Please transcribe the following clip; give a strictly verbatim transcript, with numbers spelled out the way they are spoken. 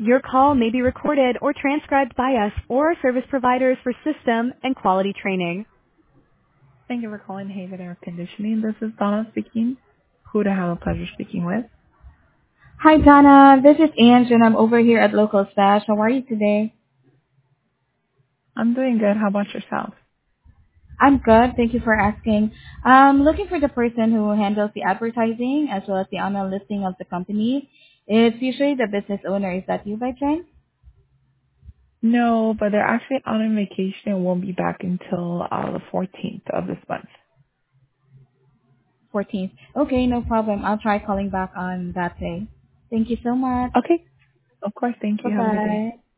Your call may be recorded or transcribed by us or our service providers for system and quality training. Thank you for calling Haven Air Conditioning. This is Donna speaking. Who do I have a pleasure speaking with? Hi, Donna. This is Ange, and I'm over here at Local Stash. How are you today? I'm doing good. How about yourself? I'm good. Thank you for asking. I'm looking for the person who handles the advertising as well as the online listing of the company. It's usually the business owner. Is that you by chance? No, but they're actually out on vacation and won't be back until uh, the fourteenth of this month. fourteenth. Okay, no problem. I'll try calling back on that day. Thank you so much. Okay. Of course. Thank you. Have a good day. Bye-bye.